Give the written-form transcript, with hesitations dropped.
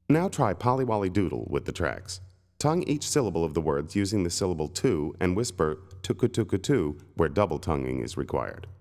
Now try Polly-Wolly Doodle with the tracks. Tongue each syllable of the words using the syllable to and whisper tuku tuku tu where double tonguing is required.